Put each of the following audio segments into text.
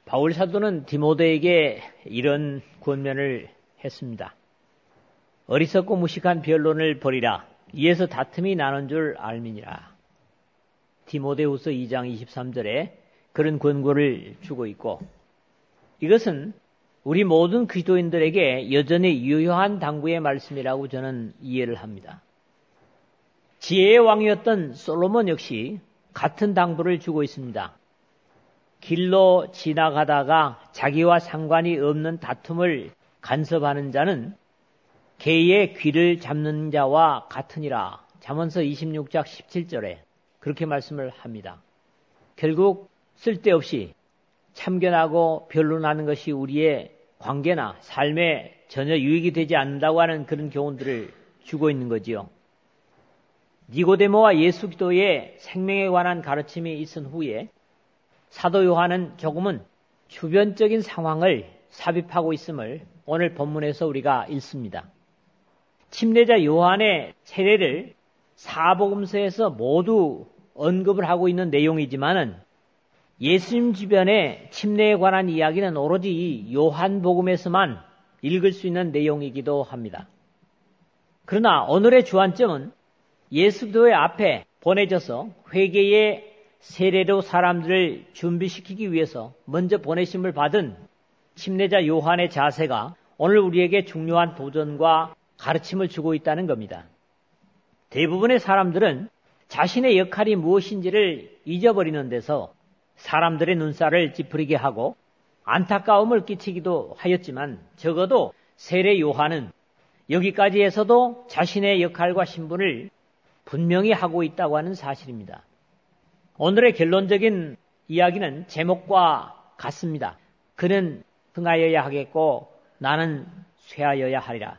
바울 사도는 디모데에게 이런 권면을 했습니다. 어리석고 무식한 변론을 버리라. 이에서 다툼이 나는 줄 알미니라. 디모데후서 2장 23절에 그런 권고를 주고 있고, 이것은 우리 모든 그리스도인들에게 여전히 유효한 당부의 말씀이라고 저는 이해를 합니다. 지혜의 왕이었던 솔로몬 역시 같은 당부를 주고 있습니다. 길로 지나가다가 자기와 상관이 없는 다툼을 간섭하는 자는 개의 귀를 잡는 자와 같으니라. 잠언서 26장 17절에 그렇게 말씀을 합니다. 결국 쓸데없이 참견하고 변론하는 것이 우리의 관계나 삶에 전혀 유익이 되지 않는다고 하는 그런 교훈들을 주고 있는 거지요. 니고데모와 예수 그리스도의 생명에 관한 가르침이 있은 후에 사도 요한은 조금은 주변적인 상황을 삽입하고 있음을 오늘 본문에서 우리가 읽습니다. 침례자 요한의 세례를 사복음서에서 모두 언급을 하고 있는 내용이지만은 예수님 주변의 침례에 관한 이야기는 오로지 요한복음에서만 읽을 수 있는 내용이기도 합니다. 그러나 오늘의 주안점은 예수 그리스도의 앞에 보내져서 회개의 세례로 사람들을 준비시키기 위해서 먼저 보내심을 받은 침례자 요한의 자세가 오늘 우리에게 중요한 도전과 가르침을 주고 있다는 겁니다. 대부분의 사람들은 자신의 역할이 무엇인지를 잊어버리는 데서 사람들의 눈살을 찌푸리게 하고 안타까움을 끼치기도 하였지만, 적어도 세례 요한은 여기까지 해서도 자신의 역할과 신분을 분명히 하고 있다고 하는 사실입니다. 오늘의 결론적인 이야기는 제목과 같습니다. 그는 흥하여야 하겠고 나는 쇠하여야 하리라.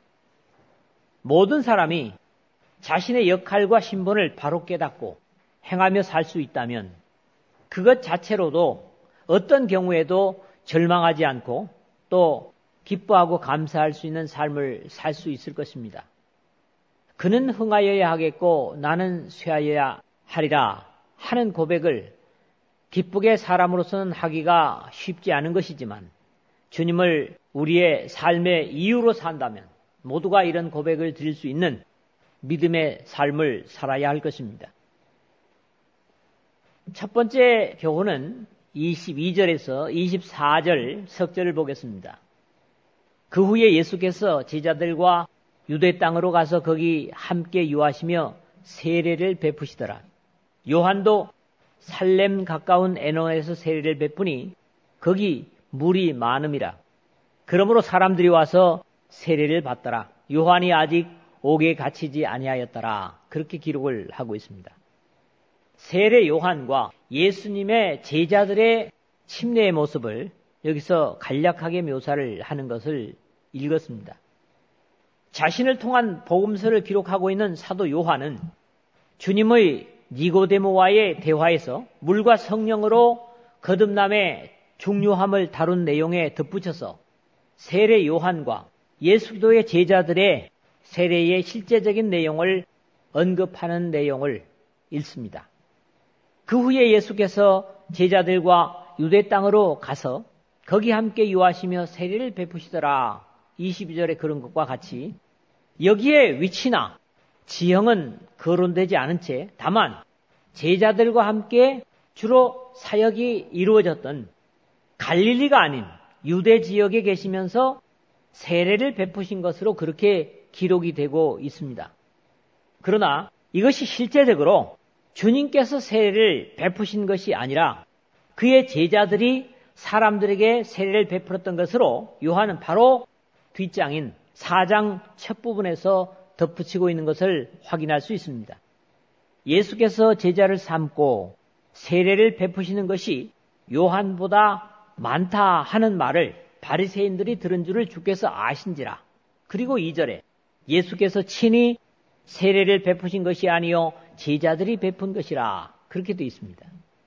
모든 사람이 자신의 역할과 신분을 바로 깨닫고 행하며 살 수 있다면 그것 자체로도 어떤 경우에도 절망하지 않고 또 기뻐하고 감사할 수 있는 삶을 살 수 있을 것입니다. 그는 흥하여야 하겠고 나는 쇠하여야 하리라 하는 고백을 기쁘게 사람으로서는 하기가 쉽지 않은 것이지만, 주님을 우리의 삶의 이유로 산다면 모두가 이런 고백을 드릴 수 있는 믿음의 삶을 살아야 할 것입니다. 첫 번째 교훈은 22절에서 24절 석절을 보겠습니다. 그 후에 예수께서 제자들과 유대 땅으로 가서 거기 함께 유하시며 세례를 베푸시더라. 요한도 살렘 가까운 에논에서 세례를 베푸니 거기 물이 많음이라. 그러므로 사람들이 와서 세례를 받더라. 요한이 아직 옥에 갇히지 아니하였더라. 그렇게 기록을 하고 있습니다. 세례 요한과 예수님의 제자들의 침례의 모습을 여기서 간략하게 묘사를 하는 것을 읽었습니다. 자신을 통한 복음서를 기록하고 있는 사도 요한은 주님의 니고데모와의 대화에서 물과 성령으로 거듭남의 중요함을 다룬 내용에 덧붙여서 세례 요한과 예수 그리스도의 제자들의 세례의 실제적인 내용을 언급하는 내용을 읽습니다. 그 후에 예수께서 제자들과 유대 땅으로 가서 거기 함께 유하시며 세례를 베푸시더라. 22절에 그런 것과 같이 여기에 위치나 지형은 거론되지 않은 채 다만 제자들과 함께 주로 사역이 이루어졌던 갈릴리가 아닌 유대 지역에 계시면서 세례를 베푸신 것으로 그렇게 기록이 되고 있습니다. 그러나 이것이 실제적으로 주님께서 세례를 베푸신 것이 아니라 그의 제자들이 사람들에게 세례를 베풀었던 것으로 요한은 바로 뒷장인 4장 첫 부분에서 덧붙이고 있는 것을 확인할 수 있습니다. 예수께서 제자를 삼고 세례를 베푸시는 것이 요한보다 많다 하는 말을 바리새인들이 들은 줄을 주께서 아신지라. 그리고 2절에 예수께서 친히 세례를 베푸신 것이 아니요 제자들이 베푼 것이라. 그렇게 되어 있습니다.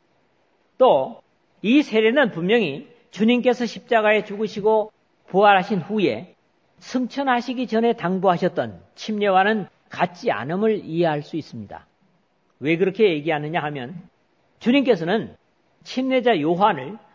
또 이 세례는 분명히 주님께서 십자가에 죽으시고 부활하신 후에 승천하시기 전에 당부하셨던 침례와는 같지 않음을 이해할 수 있습니다. 왜 그렇게 얘기하느냐 하면 주님께서는 침례자 요한을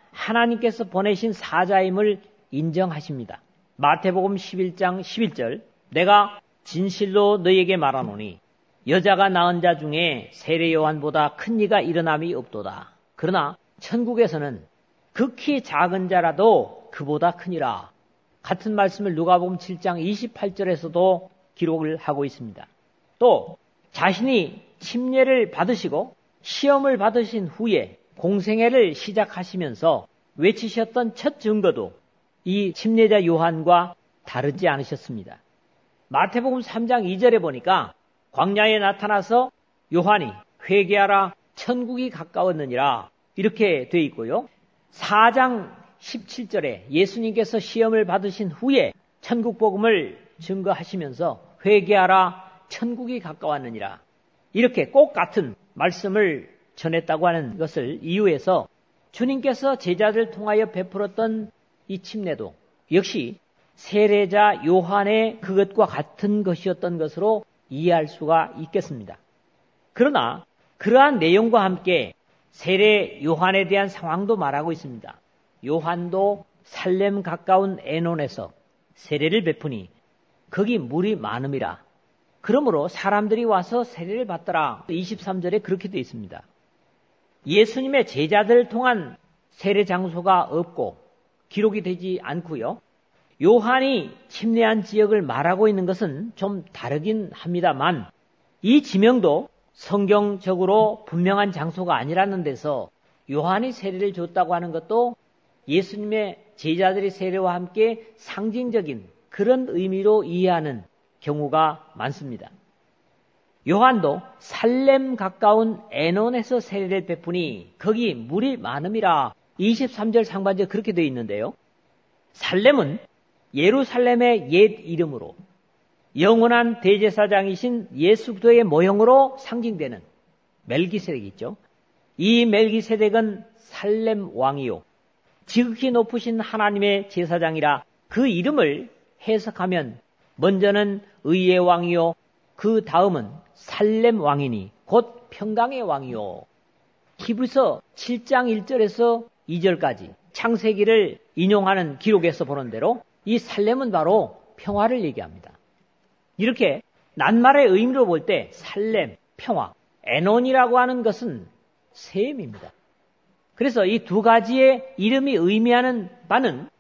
하나님께서 보내신 사자임을 인정하십니다. 마태복음 11장 11절 내가 진실로 너희에게 말하노니 여자가 낳은 자 중에 세례 요한보다 큰 이가 일어남이 없도다. 그러나 천국에서는 극히 작은 자라도 그보다 크니라. 같은 말씀을 누가복음 7장 28절에서도 기록을 하고 있습니다. 또 자신이 침례를 받으시고 시험을 받으신 후에 공생애를 시작하시면서 외치셨던 첫 증거도 이 침례자 요한과 다르지 않으셨습니다. 마태복음 3장 2절에 보니까 광야에 나타나서 요한이 회개하라 천국이 가까웠느니라 이렇게 되어 있고요. 4장 17절에 예수님께서 시험을 받으신 후에 천국 복음을 증거하시면서 회개하라 천국이 가까웠느니라 이렇게 꼭 같은 말씀을 전했다고 하는 것을 이유해서 주님께서 제자들을 통하여 베풀었던 이 침례도 역시 세례자 요한의 그것과 같은 것이었던 것으로 이해할 수가 있겠습니다. 그러나 그러한 내용과 함께 세례 요한에 대한 상황도 말하고 있습니다. 요한도 살렘 가까운 에논에서 세례를 베푸니 거기 물이 많음이라. 그러므로 사람들이 와서 세례를 받더라. 23절에 그렇게 되어 있습니다. 예수님의 제자들을 통한 세례 장소가 없고 기록이 되지 않고요. 요한이 침례한 지역을 말하고 있는 것은 좀 다르긴 합니다만 이 지명도 성경적으로 분명한 장소가 아니라는 데서 요한이 세례를 줬다고 하는 것도 예수님의 제자들의 세례와 함께 상징적인 그런 의미로 이해하는 경우가 많습니다. 요한도 살렘 가까운 에논에서 세례를 베푸니 거기 물이 많음이라 23절 상반절에 그렇게 되어 있는데요. 살렘은 예루살렘의 옛 이름으로 영원한 대제사장이신 예수 그리스도의 모형으로 상징되는 멜기세덱이 있죠. 이 멜기세덱은 살렘 왕이요 지극히 높으신 하나님의 제사장이라 그 이름을 해석하면 먼저는 의의 왕이요 그 다음은 살렘 왕이니 곧 평강의 왕이요. 히브리서 7장 1절에서 2절까지 창세기를 인용하는 기록에서 보는 대로 이 살렘은 바로 평화를 얘기합니다. 이렇게 낱말의 의미로 볼 때 살렘, 평화, 에논이라고 하는 것은 셈입니다. 그래서 이 두 가지의 이름이 의미하는 바는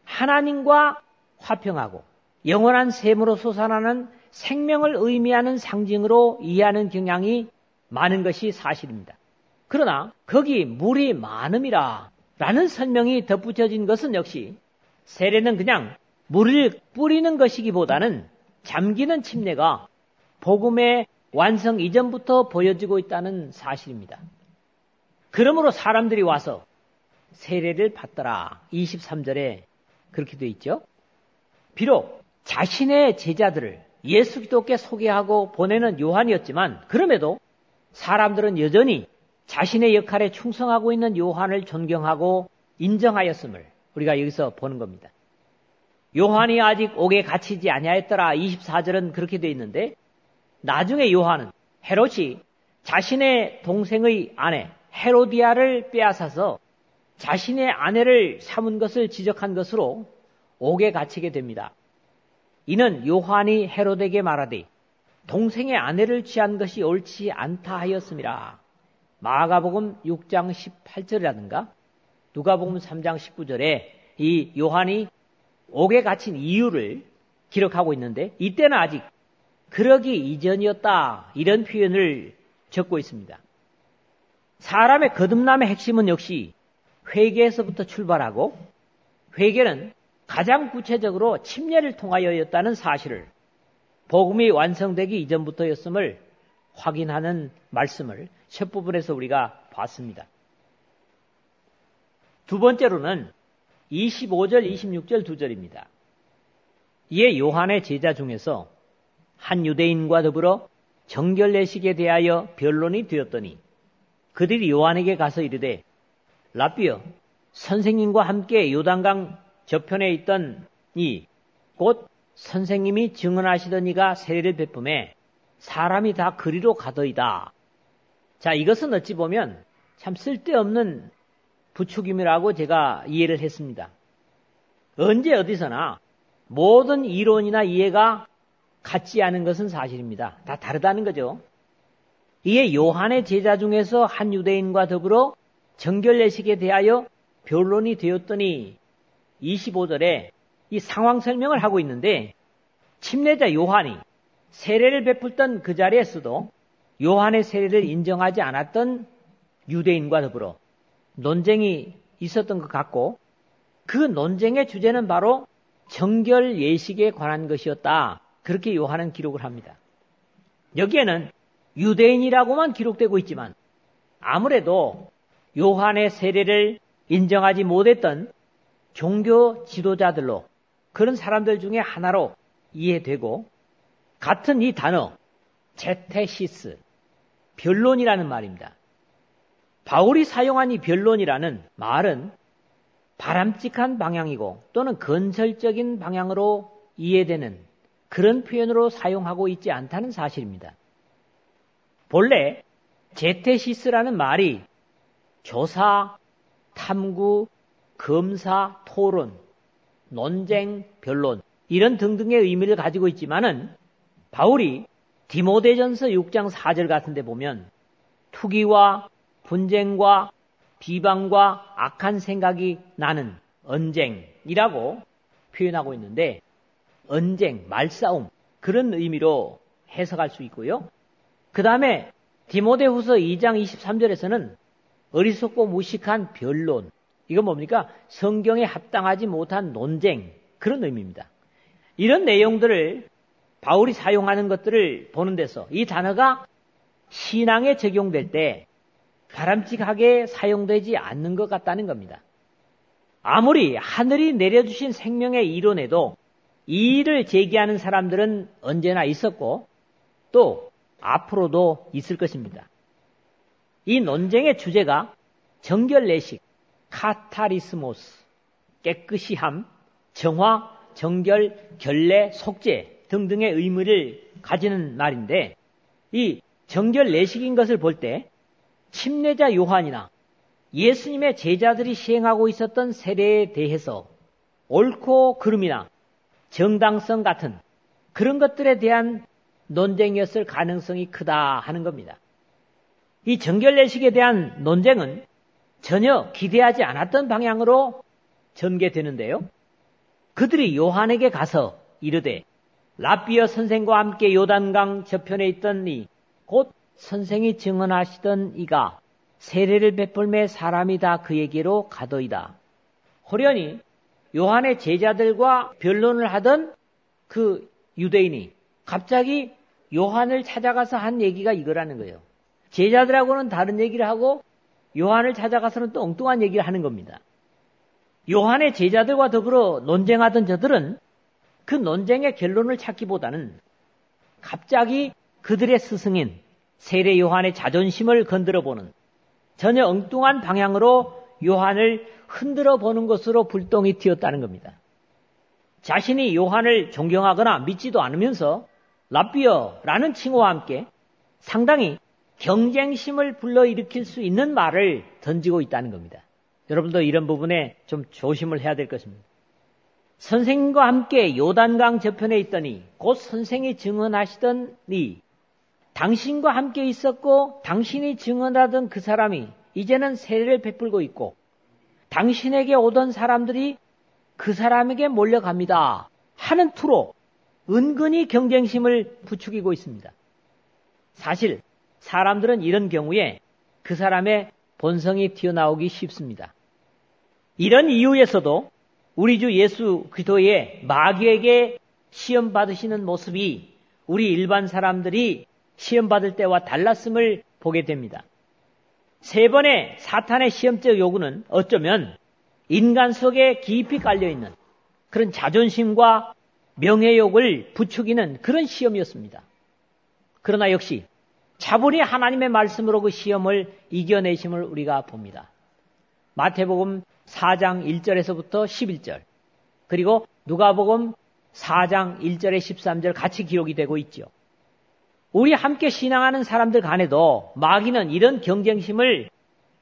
하나님과 화평하고 영원한 셈으로 솟아나는 생명을 의미하는 상징으로 이해하는 경향이 많은 것이 사실입니다. 그러나 거기 물이 많음이라 라는 설명이 덧붙여진 것은 역시 세례는 그냥 물을 뿌리는 것이기보다는 잠기는 침례가 복음의 완성 이전부터 보여지고 있다는 사실입니다. 그러므로 사람들이 와서 세례를 받더라. 23절에 그렇게 되어 있죠. 비록 자신의 제자들을 예수 그리스도께 소개하고 보내는 요한이었지만 그럼에도 사람들은 여전히 자신의 역할에 충성하고 있는 요한을 존경하고 인정하였음을 우리가 여기서 보는 겁니다. 요한이 아직 옥에 갇히지 아니하였더라. 24절은 그렇게 되어 있는데 나중에 요한은 헤롯이 자신의 동생의 아내 헤로디아를 빼앗아서 자신의 아내를 삼은 것을 지적한 것으로 옥에 갇히게 됩니다. 이는 요한이 헤롯에게 말하되 동생의 아내를 취한 것이 옳지 않다 하였음이라. 마가복음 6장 18절이라든가 누가복음 3장 19절에 이 요한이 옥에 갇힌 이유를 기록하고 있는데 이때는 아직 그러기 이전이었다 이런 표현을 적고 있습니다. 사람의 거듭남의 핵심은 역시 회개에서부터 출발하고 회개는 가장 구체적으로 침례를 통하여였다는 사실을 복음이 완성되기 이전부터였음을 확인하는 말씀을 첫 부분에서 우리가 봤습니다. 두 번째로는 25절, 26절 두 절입니다. 이에 요한의 제자 중에서 한 유대인과 더불어 정결례식에 대하여 변론이 되었더니 그들이 요한에게 가서 이르되 라삐여 선생님과 함께 요단강 저편에 있던 이 곧 선생님이 증언하시던 이가 세례를 베품에 사람이 다 그리로 가더이다. 자, 이것은 어찌 보면 참 쓸데없는 부추김이라고 제가 이해를 했습니다. 언제 어디서나 모든 이론이나 이해가 같지 않은 것은 사실입니다. 다 다르다는 거죠. 이에 요한의 제자 중에서 한 유대인과 더불어 정결례식에 대하여 변론이 되었더니 25절에 이 상황 설명을 하고 있는데, 침례자 요한이 세례를 베풀던 그 자리에서도 요한의 세례를 인정하지 않았던 유대인과 더불어 논쟁이 있었던 것 같고, 그 논쟁의 주제는 바로 정결 예식에 관한 것이었다. 그렇게 요한은 기록을 합니다. 여기에는 유대인이라고만 기록되고 있지만 아무래도 요한의 세례를 인정하지 못했던 종교 지도자들로, 그런 사람들 중에 하나로 이해되고, 같은 이 단어 제테시스, 변론이라는 말입니다. 바울이 사용한 이 변론이라는 말은 바람직한 방향이고 또는 건설적인 방향으로 이해되는 그런 표현으로 사용하고 있지 않다는 사실입니다. 본래 제테시스라는 말이 조사, 탐구, 검사, 토론, 논쟁, 변론 이런 등등의 의미를 가지고 있지만은, 바울이 디모데전서 6장 4절 같은 데 보면 투기와 분쟁과 비방과 악한 생각이 나는 언쟁이라고 표현하고 있는데, 언쟁, 말싸움, 그런 의미로 해석할 수 있고요. 그 다음에 디모데후서 2장 23절에서는 어리석고 무식한 변론, 이건 뭡니까? 성경에 합당하지 못한 논쟁, 그런 의미입니다. 이런 내용들을 바울이 사용하는 것들을 보는 데서 이 단어가 신앙에 적용될 때 바람직하게 사용되지 않는 것 같다는 겁니다. 아무리 하늘이 내려주신 생명의 이론에도 이의를 제기하는 사람들은 언제나 있었고 또 앞으로도 있을 것입니다. 이 논쟁의 주제가 정결례식, 카타리스모스, 깨끗이 함, 정화, 정결, 결례, 속죄 등등의 의미를 가지는 말인데, 이 정결례식인 것을 볼 때 침례자 요한이나 예수님의 제자들이 시행하고 있었던 세례에 대해서 옳고 그름이나 정당성 같은 그런 것들에 대한 논쟁이었을 가능성이 크다 하는 겁니다. 이 정결례식에 대한 논쟁은 전혀 기대하지 않았던 방향으로 전개되는데요. 그들이 요한에게 가서 이르되 랍비어 선생과 함께 요단강 저편에 있던 이 곧 선생이 증언하시던 이가 세례를 베풀매 사람이 다 그에게로 가더이다. 호련히 요한의 제자들과 변론을 하던 그 유대인이 갑자기 요한을 찾아가서 한 얘기가 이거라는 거예요. 제자들하고는 다른 얘기를 하고 요한을 찾아가서는 또 엉뚱한 얘기를 하는 겁니다. 요한의 제자들과 더불어 논쟁하던 저들은 그 논쟁의 결론을 찾기보다는 갑자기 그들의 스승인 세례 요한의 자존심을 건드려보는 전혀 엉뚱한 방향으로 요한을 흔들어 보는 것으로 불똥이 튀었다는 겁니다. 자신이 요한을 존경하거나 믿지도 않으면서 랍비어라는 칭호와 함께 상당히 경쟁심을 불러일으킬 수 있는 말을 던지고 있다는 겁니다. 여러분도 이런 부분에 좀 조심을 해야 될 것입니다. 선생님과 함께 요단강 저편에 있더니 곧 선생이 증언하시더니 당신과 함께 있었고 당신이 증언하던 그 사람이 이제는 세례를 베풀고 있고 당신에게 오던 사람들이 그 사람에게 몰려갑니다 하는 투로 은근히 경쟁심을 부추기고 있습니다. 사실 사람들은 이런 경우에 그 사람의 본성이 튀어나오기 쉽습니다. 이런 이유에서도 우리 주 예수 그리스도의 마귀에게 시험 받으시는 모습이 우리 일반 사람들이 시험 받을 때와 달랐음을 보게 됩니다. 세 번의 사탄의 시험적 요구는 어쩌면 인간 속에 깊이 깔려있는 그런 자존심과 명예욕을 부추기는 그런 시험이었습니다. 그러나 역시 차분히 하나님의 말씀으로 그 시험을 이겨내심을 우리가 봅니다. 마태복음 4장 1절에서부터 11절, 그리고 누가복음 4장 1절에 13절 같이 기록이 되고 있죠. 우리 함께 신앙하는 사람들 간에도 마귀는 이런 경쟁심을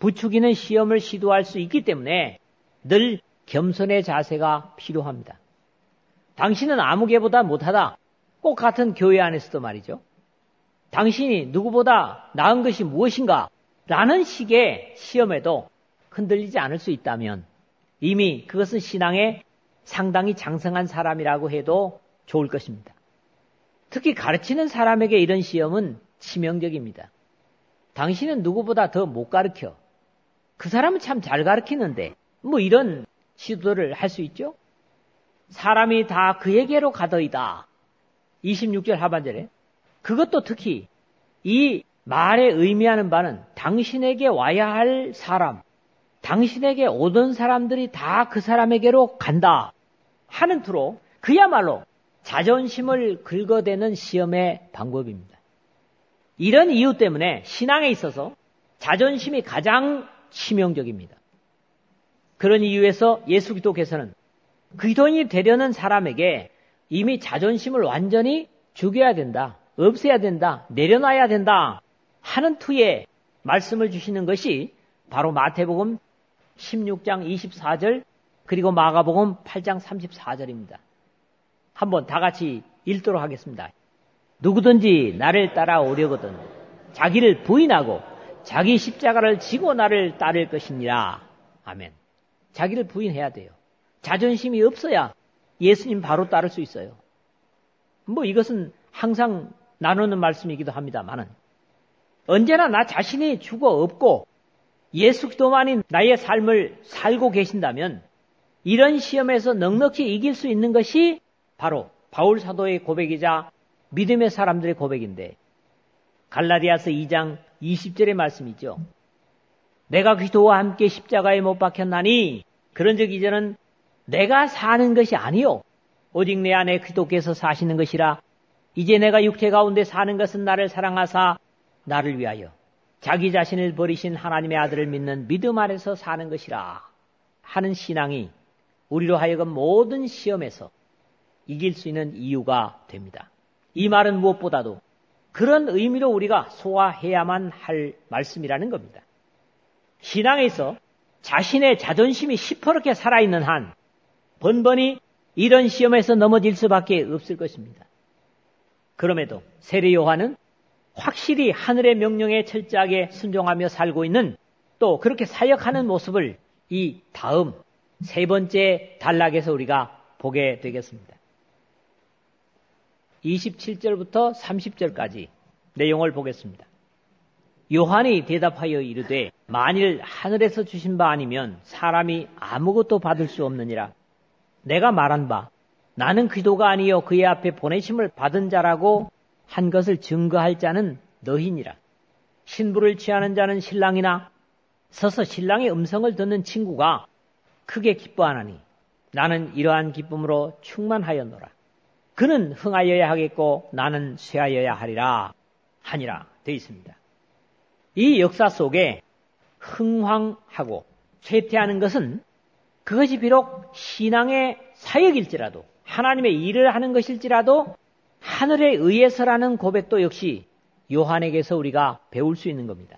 부추기는 시험을 시도할 수 있기 때문에 늘 겸손의 자세가 필요합니다. 당신은 아무개보다 못하다. 꼭 같은 교회 안에서도 말이죠. 당신이 누구보다 나은 것이 무엇인가? 라는 식의 시험에도 흔들리지 않을 수 있다면 이미 그것은 신앙에 상당히 장성한 사람이라고 해도 좋을 것입니다. 특히 가르치는 사람에게 이런 시험은 치명적입니다. 당신은 누구보다 더 못 가르쳐. 그 사람은 참 잘 가르치는데 뭐 이런 시도를 할 수 있죠. 사람이 다 그에게로 가더이다. 26절 하반절에 그것도 특히 이 말에 의미하는 바는 당신에게 와야 할 사람, 당신에게 오던 사람들이 다 그 사람에게로 간다 하는 투로 그야말로 자존심을 긁어대는 시험의 방법입니다. 이런 이유 때문에 신앙에 있어서 자존심이 가장 치명적입니다. 그런 이유에서 예수 그리스도께서는 그리스도인이 되려는 사람에게 이미 자존심을 완전히 죽여야 된다, 없애야 된다, 내려놔야 된다 하는 투에 말씀을 주시는 것이 바로 마태복음 16장 24절 그리고 마가복음 8장 34절입니다. 한번 다 같이 읽도록 하겠습니다. 누구든지 나를 따라오려거든 자기를 부인하고 자기 십자가를 지고 나를 따를 것이니라. 아멘. 자기를 부인해야 돼요. 자존심이 없어야 예수님 바로 따를 수 있어요. 뭐 이것은 항상 나누는 말씀이기도 합니다만은 언제나 나 자신이 죽어 없고 예수 그리스도만이 나의 삶을 살고 계신다면 이런 시험에서 넉넉히 이길 수 있는 것이 바로 바울 사도의 고백이자 믿음의 사람들의 고백인데 갈라디아서 2장 20절의 말씀이죠. 내가 그리스도와 함께 십자가에 못 박혔나니 그런즉 이제는 내가 사는 것이 아니요 오직 내 안에 그리스도께서 사시는 것이라. 이제 내가 육체 가운데 사는 것은 나를 사랑하사 나를 위하여 자기 자신을 버리신 하나님의 아들을 믿는 믿음 안에서 사는 것이라 하는 신앙이 우리로 하여금 모든 시험에서 이길 수 있는 이유가 됩니다. 이 말은 무엇보다도 그런 의미로 우리가 소화해야만 할 말씀이라는 겁니다. 신앙에서 자신의 자존심이 시퍼렇게 살아있는 한 번번이 이런 시험에서 넘어질 수밖에 없을 것입니다. 그럼에도 세례 요한은 확실히 하늘의 명령에 철저하게 순종하며 살고 있는 또 그렇게 사역하는 모습을 이 다음 세 번째 단락에서 우리가 보게 되겠습니다. 27절부터 30절까지 내용을 보겠습니다. 요한이 대답하여 이르되 만일 하늘에서 주신 바 아니면 사람이 아무것도 받을 수 없느니라. 내가 말한 바 나는 그리스도가 아니요 그의 앞에 보내심을 받은 자라고 한 것을 증거할 자는 너희니라. 신부를 취하는 자는 신랑이나 서서 신랑의 음성을 듣는 친구가 크게 기뻐하나니 나는 이러한 기쁨으로 충만하였노라. 그는 흥하여야 하겠고 나는 쇠하여야 하리라 하니라 되어 있습니다. 이 역사 속에 흥황하고 쇠퇴하는 것은 그것이 비록 신앙의 사역일지라도 하나님의 일을 하는 것일지라도 하늘에 의해서라는 고백도 역시 요한에게서 우리가 배울 수 있는 겁니다.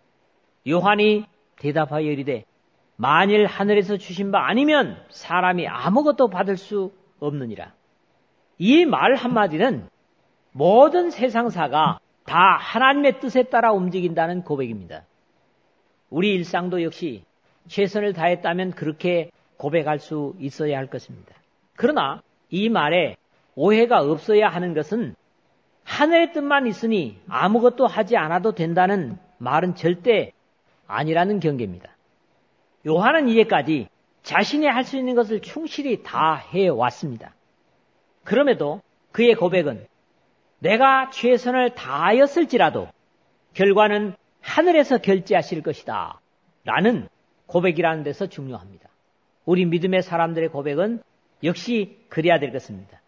요한이 대답하여 이르되 만일 하늘에서 주신 바 아니면 사람이 아무것도 받을 수 없느니라. 이 말 한마디는 모든 세상사가 다 하나님의 뜻에 따라 움직인다는 고백입니다. 우리 일상도 역시 최선을 다했다면 그렇게 고백할 수 있어야 할 것입니다. 그러나 이 말에 오해가 없어야 하는 것은 하늘의 뜻만 있으니 아무것도 하지 않아도 된다는 말은 절대 아니라는 경계입니다. 요한은 이제까지 자신이 할 수 있는 것을 충실히 다 해왔습니다. 그럼에도 그의 고백은 내가 최선을 다하였을지라도 결과는 하늘에서 결제하실 것이다 라는 고백이라는 데서 중요합니다. 우리 믿음의 사람들의 고백은 역시 그래야 될 것입니다.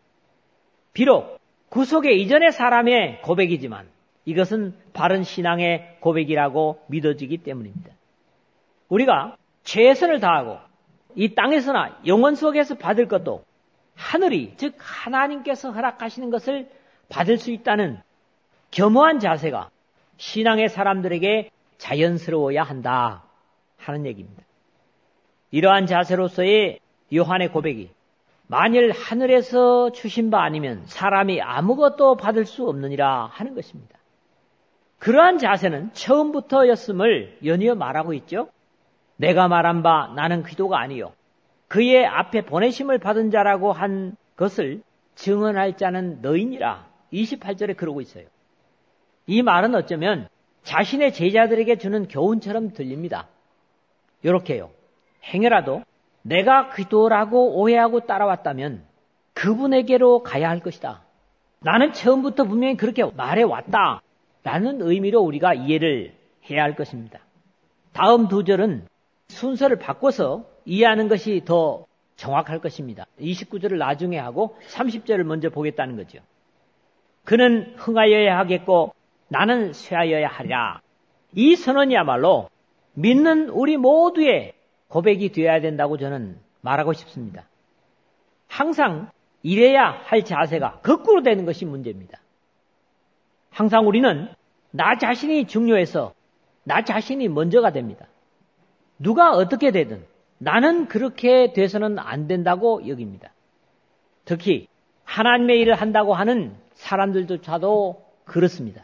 비록 구속의 이전의 사람의 고백이지만 이것은 바른 신앙의 고백이라고 믿어지기 때문입니다. 우리가 최선을 다하고 이 땅에서나 영원 속에서 받을 것도 하늘이 즉 하나님께서 허락하시는 것을 받을 수 있다는 겸허한 자세가 신앙의 사람들에게 자연스러워야 한다 하는 얘기입니다. 이러한 자세로서의 요한의 고백이 만일 하늘에서 주신 바 아니면 사람이 아무것도 받을 수 없느니라 하는 것입니다. 그러한 자세는 처음부터였음을 연이어 말하고 있죠. 내가 말한 바 나는 기도가 아니요 그의 앞에 보내심을 받은 자라고 한 것을 증언할 자는 너희니라. 28절에 그러고 있어요. 이 말은 어쩌면 자신의 제자들에게 주는 교훈처럼 들립니다. 이렇게요. 행여라도 내가 기도라고 오해하고 따라왔다면 그분에게로 가야 할 것이다. 나는 처음부터 분명히 그렇게 말해왔다. 라는 의미로 우리가 이해를 해야 할 것입니다. 다음 두 절은 순서를 바꿔서 이해하는 것이 더 정확할 것입니다. 29절을 나중에 하고 30절을 먼저 보겠다는 거죠. 그는 흥하여야 하겠고 나는 쇠하여야 하리라. 이 선언이야말로 믿는 우리 모두의 고백이 되어야 된다고 저는 말하고 싶습니다. 항상 이래야 할 자세가 거꾸로 되는 것이 문제입니다. 항상 우리는 나 자신이 중요해서 나 자신이 먼저가 됩니다. 누가 어떻게 되든 나는 그렇게 돼서는 안 된다고 여깁니다. 특히 하나님의 일을 한다고 하는 사람들조차도 그렇습니다.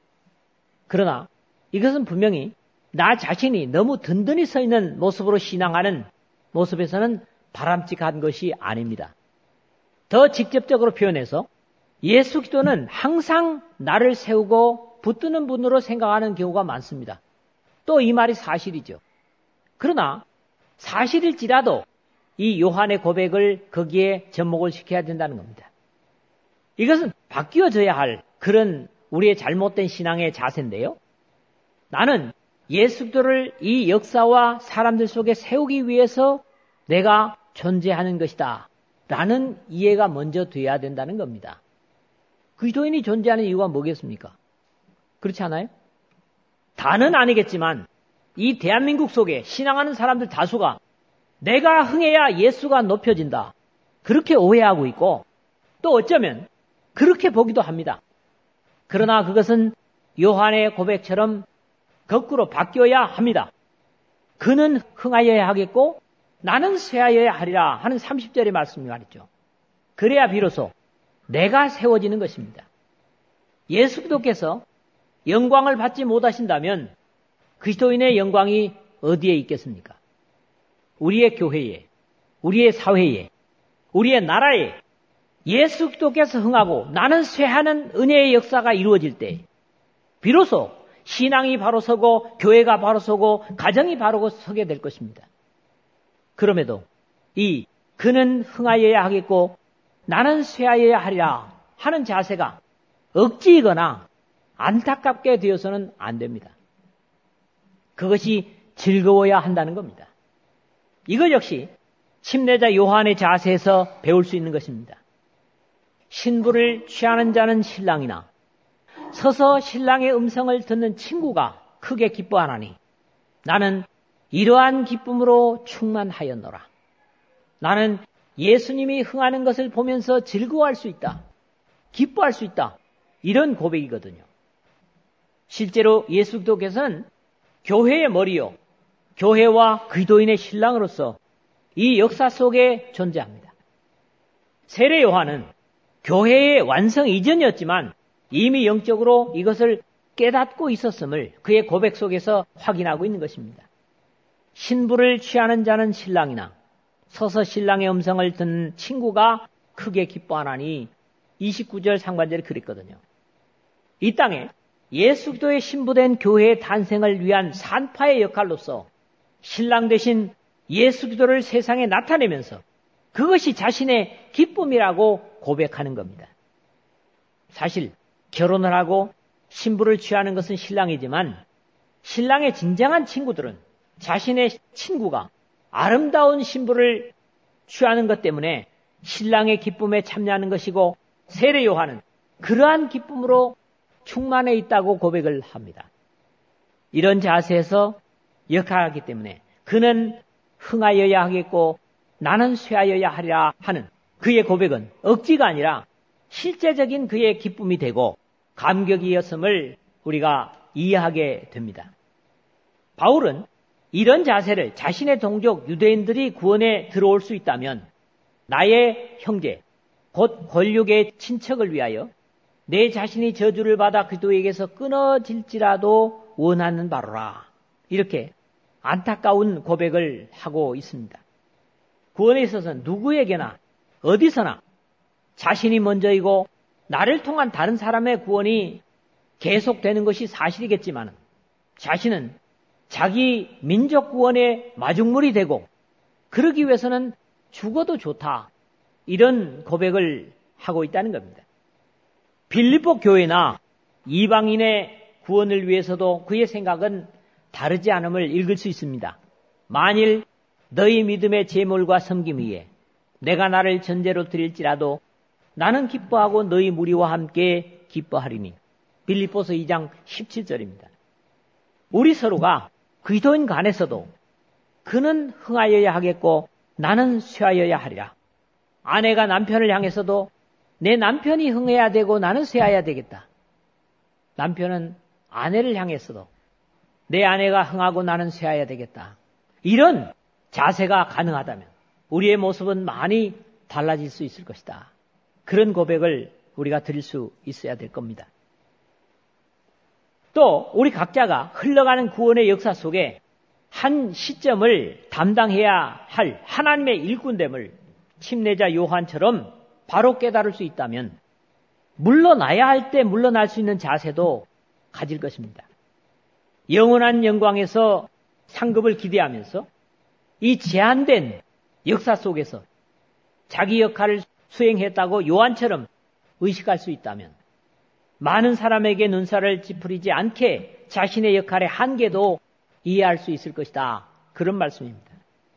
그러나 이것은 분명히 나 자신이 너무 든든히 서 있는 모습으로 신앙하는 모습에서는 바람직한 것이 아닙니다. 더 직접적으로 표현해서 예수 기도는 항상 나를 세우고 붙드는 분으로 생각하는 경우가 많습니다. 또 이 말이 사실이죠. 그러나 사실일지라도 이 요한의 고백을 거기에 접목을 시켜야 된다는 겁니다. 이것은 바뀌어져야 할 그런 우리의 잘못된 신앙의 자세인데요. 나는 예수 기도를 이 역사와 사람들 속에 세우기 위해서 내가 존재하는 것이다 라는 이해가 먼저 돼야 된다는 겁니다. 그리스도인이 존재하는 이유가 뭐겠습니까? 그렇지 않아요? 다는 아니겠지만 이 대한민국 속에 신앙하는 사람들 다수가 내가 흥해야 예수가 높여진다 그렇게 오해하고 있고 또 어쩌면 그렇게 보기도 합니다. 그러나 그것은 요한의 고백처럼 거꾸로 바뀌어야 합니다. 그는 흥하여야 하겠고 나는 쇠하여야 하리라 하는 30절의 말씀이 말이죠. 그래야 비로소 내가 세워지는 것입니다. 예수 그리스도께서 영광을 받지 못하신다면 그리스도인의 영광이 어디에 있겠습니까? 우리의 교회에, 우리의 사회에, 우리의 나라에 예수 그리스도께서 흥하고 나는 쇠하는 은혜의 역사가 이루어질 때 비로소 신앙이 바로 서고 교회가 바로 서고 가정이 바로 서게 될 것입니다. 그럼에도 이 그는 흥하여야 하겠고 나는 쇠하여야 하리라 하는 자세가 억지이거나 안타깝게 되어서는 안 됩니다. 그것이 즐거워야 한다는 겁니다. 이것 역시 침례자 요한의 자세에서 배울 수 있는 것입니다. 신부를 취하는 자는 신랑이나 서서 신랑의 음성을 듣는 친구가 크게 기뻐하나니 나는 이러한 기쁨으로 충만하였노라. 나는 예수님이 흥하는 것을 보면서 즐거워할 수 있다. 기뻐할 수 있다. 이런 고백이거든요. 실제로 예수 그리스도께서는 교회의 머리요, 교회와 그리스도인의 신랑으로서 이 역사 속에 존재합니다. 세례 요한은 교회의 완성 이전이었지만 이미 영적으로 이것을 깨닫고 있었음을 그의 고백 속에서 확인하고 있는 것입니다. 신부를 취하는 자는 신랑이나 서서 신랑의 음성을 듣는 친구가 크게 기뻐하나니 29절 상반절에 그랬거든요. 이 땅에 예수 그리스도의 신부된 교회의 탄생을 위한 산파의 역할로서 신랑 대신 예수 그리스도를 세상에 나타내면서 그것이 자신의 기쁨이라고 고백하는 겁니다. 사실 결혼을 하고 신부를 취하는 것은 신랑이지만 신랑의 진정한 친구들은 자신의 친구가 아름다운 신부를 취하는 것 때문에 신랑의 기쁨에 참여하는 것이고 세례 요한은 그러한 기쁨으로 충만해 있다고 고백을 합니다. 이런 자세에서 역할하기 때문에 그는 흥하여야 하겠고 나는 쇠하여야 하리라 하는 그의 고백은 억지가 아니라 실제적인 그의 기쁨이 되고 감격이었음을 우리가 이해하게 됩니다. 바울은 이런 자세를 자신의 동족 유대인들이 구원에 들어올 수 있다면 나의 형제, 곧 권력의 친척을 위하여 내 자신이 저주를 받아 그도에게서 끊어질지라도 원하는 바로라. 이렇게 안타까운 고백을 하고 있습니다. 구원에 있어서는 누구에게나 어디서나 자신이 먼저이고 나를 통한 다른 사람의 구원이 계속되는 것이 사실이겠지만 자신은 자기 민족 구원의 마중물이 되고 그러기 위해서는 죽어도 좋다. 이런 고백을 하고 있다는 겁니다. 빌립보 교회나 이방인의 구원을 위해서도 그의 생각은 다르지 않음을 읽을 수 있습니다. 만일 너희 믿음의 제물과 섬김 위에 내가 나를 전제로 드릴지라도 나는 기뻐하고 너희 무리와 함께 기뻐하리니. 빌립보서 2장 17절입니다. 우리 서로가 그리스도인 간에서도 그는 흥하여야 하겠고 나는 쇠하여야 하리라. 아내가 남편을 향해서도 내 남편이 흥해야 되고 나는 쇠하여야 되겠다. 남편은 아내를 향해서도 내 아내가 흥하고 나는 쇠하여야 되겠다. 이런 자세가 가능하다면 우리의 모습은 많이 달라질 수 있을 것이다. 그런 고백을 우리가 드릴 수 있어야 될 겁니다. 또 우리 각자가 흘러가는 구원의 역사 속에 한 시점을 담당해야 할 하나님의 일꾼됨을 침례자 요한처럼 바로 깨달을 수 있다면 물러나야 할 때 물러날 수 있는 자세도 가질 것입니다. 영원한 영광에서 상급을 기대하면서 이 제한된 역사 속에서 자기 역할을 수행했다고 요한처럼 의식할 수 있다면 많은 사람에게 눈살을 찌푸리지 않게 자신의 역할의 한계도 이해할 수 있을 것이다. 그런 말씀입니다.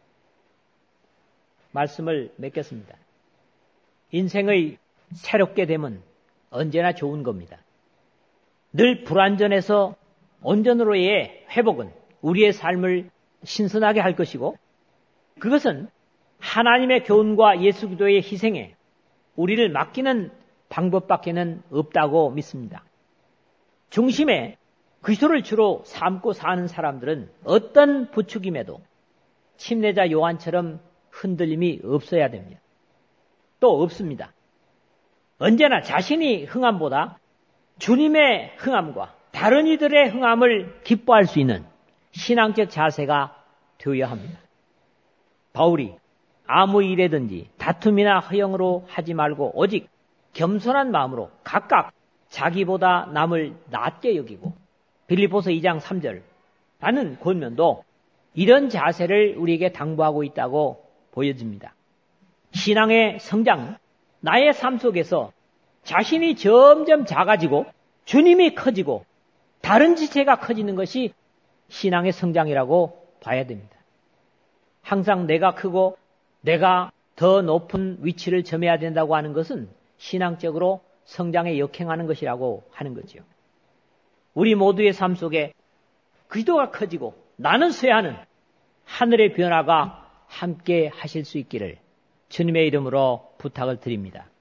말씀을 맺겠습니다. 인생의 새롭게 됨은 언제나 좋은 겁니다. 늘 불완전해서 온전으로의 회복은 우리의 삶을 신선하게 할 것이고 그것은 하나님의 교훈과 예수 그리스도의 희생에 우리를 맡기는 방법밖에는 없다고 믿습니다. 중심에 그리스도를 주로 삼고 사는 사람들은 어떤 부추김에도 침례자 요한처럼 흔들림이 없어야 됩니다. 또 없습니다. 언제나 자신이 흥함보다 주님의 흥함과 다른 이들의 흥함을 기뻐할 수 있는 신앙적 자세가 되어야 합니다. 바울이 아무 일에든지 다툼이나 허영으로 하지 말고 오직 겸손한 마음으로 각각 자기보다 남을 낮게 여기고 빌립보서 2장 3절 라는 권면도 이런 자세를 우리에게 당부하고 있다고 보여집니다. 신앙의 성장, 나의 삶 속에서 자신이 점점 작아지고 주님이 커지고 다른 지체가 커지는 것이 신앙의 성장이라고 봐야 됩니다. 항상 내가 크고 내가 더 높은 위치를 점해야 된다고 하는 것은 신앙적으로 성장에 역행하는 것이라고 하는 거죠. 우리 모두의 삶 속에 그리스도가 커지고 나는 쇠하는 하늘의 변화가 함께 하실 수 있기를 주님의 이름으로 부탁을 드립니다.